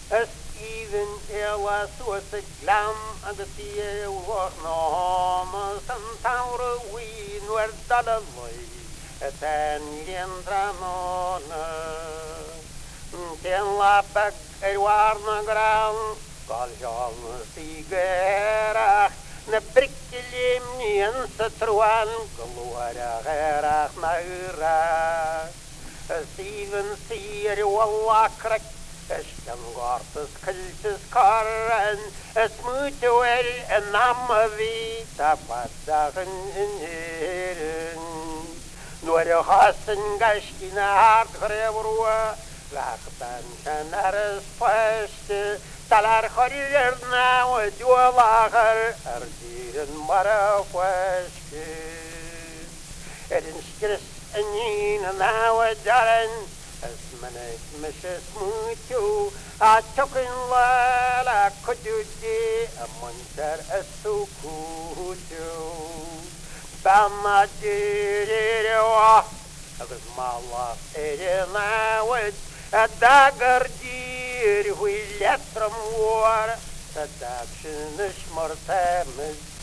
Even elas was a glam agus die was no Santauro we were dalloy at an liendranona ten la bag a warna ground galjan sigera na brikkelim nien satruan gloria gerach naira Steven Sear walla crack Ysgan gortus cyltus coran Ysmwyd wel yn am y fi Tapadach yn hyn Nw'r yw chos yn gasgyn a hard grefrwa Lach dan chan ar yspwest Talar chorir naw y diwlachar Ar dyr yn mar y fwest Edyn sgris yn un yn naw y daren Asmanek mishes mutu a token la kududi a monster asukutu Bama diriwa agus mala erina wid a dagger dir hui letram war Sadakshin ishmortamis